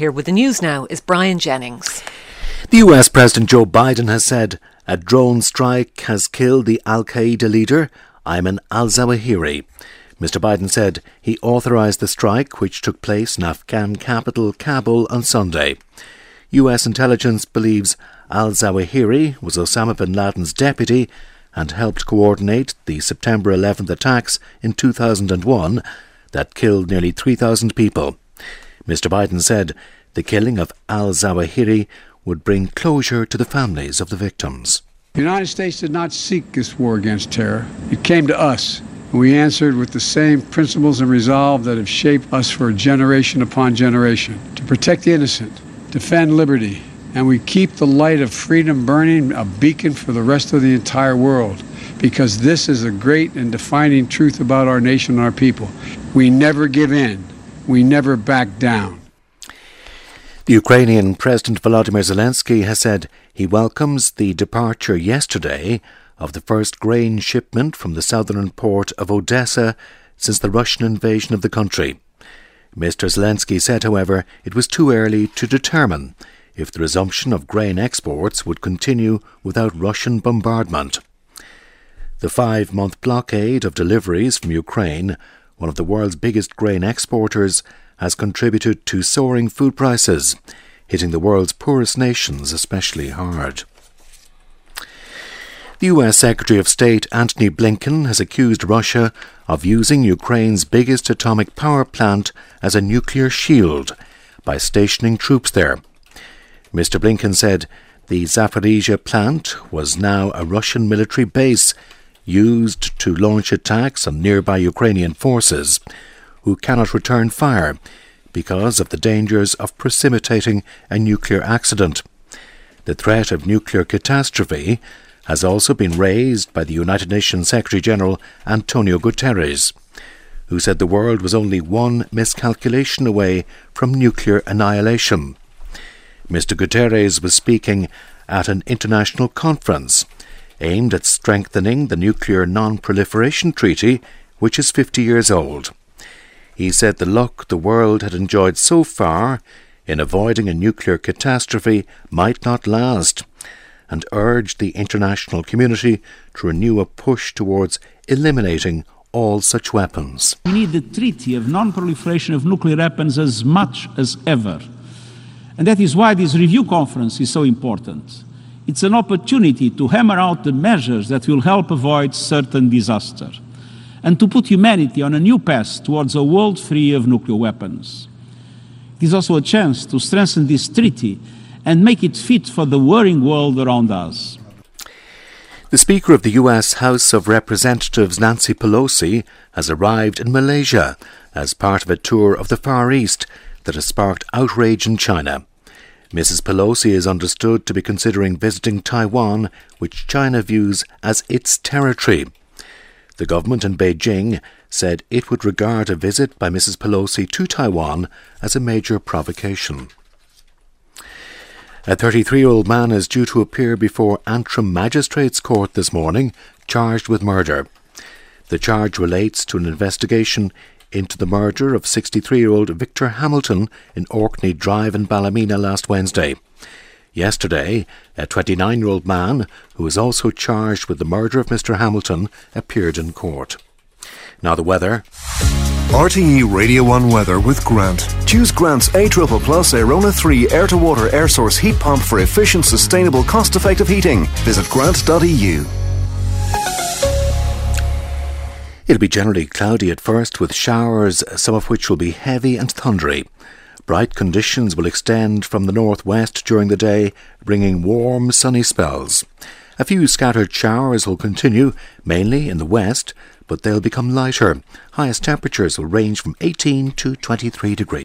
Here with the news now is Brian Jennings. The US President Joe Biden has said a drone strike has killed the Al-Qaeda leader Ayman al-Zawahiri. Mr. Biden said he authorised the strike, which took place in Afghan capital Kabul on Sunday. US intelligence believes al-Zawahiri was Osama bin Laden's deputy and helped coordinate the September 11th attacks in 2001 that killed nearly 3,000 people. Mr. Biden said the killing of al-Zawahiri would bring closure to the families of the victims. The United States did not seek this war against terror. It came to us. We answered with the same principles and resolve that have shaped us for generation upon generation. To protect the innocent, defend liberty, and we keep the light of freedom burning, a beacon for the rest of the entire world. Because this is a great and defining truth about our nation and our people. We never give in. We never back down. The Ukrainian President Volodymyr Zelensky has said he welcomes the departure yesterday of the first grain shipment from the southern port of Odessa since the Russian invasion of the country. Mr. Zelensky said, however, it was too early to determine if the resumption of grain exports would continue without Russian bombardment. The 5-month blockade of deliveries from Ukraine, one of the world's biggest grain exporters, has contributed to soaring food prices, hitting the world's poorest nations especially hard. The US Secretary of State Antony Blinken has accused Russia of using Ukraine's biggest atomic power plant as a nuclear shield by stationing troops there. Mr. Blinken said the Zaporizhzhia plant was now a Russian military base used to launch attacks on nearby Ukrainian forces who cannot return fire because of the dangers of precipitating a nuclear accident. The threat of nuclear catastrophe has also been raised by the United Nations Secretary-General Antonio Guterres, who said the world was only one miscalculation away from nuclear annihilation. Mr. Guterres was speaking at an international conference aimed at strengthening the Nuclear Non-Proliferation Treaty, which is 50 years old. He said the luck the world had enjoyed so far in avoiding a nuclear catastrophe might not last, and urged the international community to renew a push towards eliminating all such weapons. We need the Treaty of Non-Proliferation of Nuclear Weapons as much as ever. And that is why this review conference is so important. It's an opportunity to hammer out the measures that will help avoid certain disaster and to put humanity on a new path towards a world free of nuclear weapons. It is also a chance to strengthen this treaty and make it fit for the warring world around us. The Speaker of the US House of Representatives, Nancy Pelosi, has arrived in Malaysia as part of a tour of the Far East that has sparked outrage in China. Mrs. Pelosi is understood to be considering visiting Taiwan, which China views as its territory. The government in Beijing said it would regard a visit by Mrs. Pelosi to Taiwan as a major provocation. A 33-year-old man is due to appear before Antrim Magistrates Court this morning, charged with murder. The charge relates to an investigation into the murder of 63-year-old Victor Hamilton in Orkney Drive in Ballymena last Wednesday. Yesterday, a 29-year-old man, who is also charged with the murder of Mr. Hamilton, appeared in court. Now the weather. RTE Radio 1 weather with Grant. Choose Grant's A++ Airona 3 air-to-water air source heat pump for efficient, sustainable, cost-effective heating. Visit grant.eu. It'll be generally cloudy at first, with showers, some of which will be heavy and thundery. Bright conditions will extend from the northwest during the day, bringing warm, sunny spells. A few scattered showers will continue, mainly in the west, but they'll become lighter. Highest temperatures will range from 18 to 23 degrees.